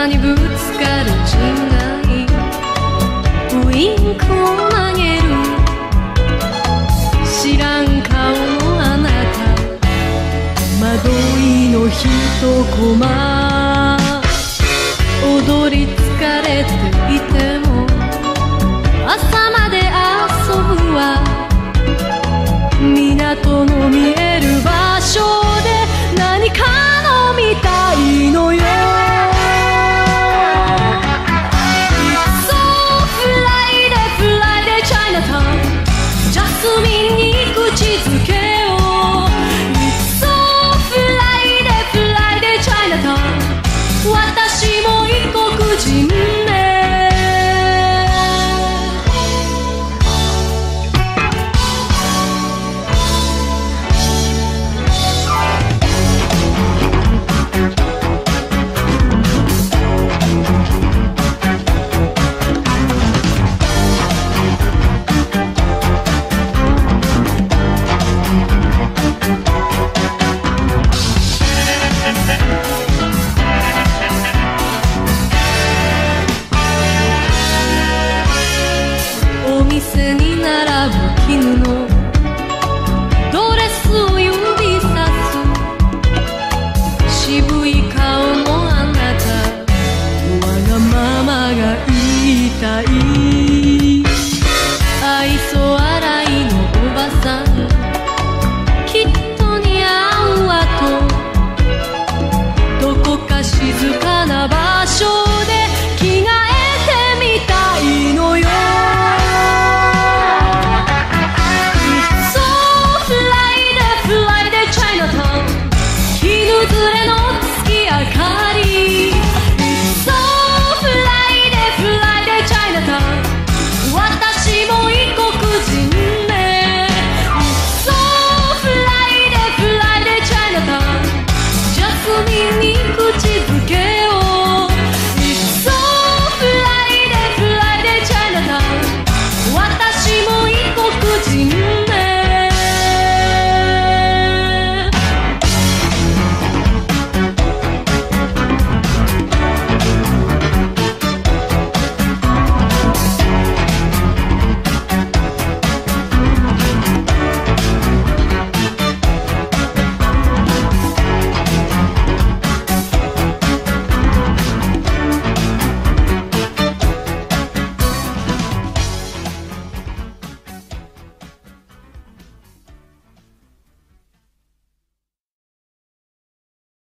にぶつかる人外、ウインクを投げる知らん顔のあなた、戸惑いの一コマ、踊り疲れていても朝まで遊ぶわ。港の見える場所で何か飲みたいのよ。 It's so Friday Friday Chinatown、 ジャスミンに口づけよう。 It's so Friday Friday Chinatown、 私も異国人ね。お店に並ぶ絹のドレスを指さす渋い顔のあなた、わがままが言いたい。愛想笑いのおばさん、きっと似合うわと、どこか静かな場所で着替えてみたいのよ。絹ずれの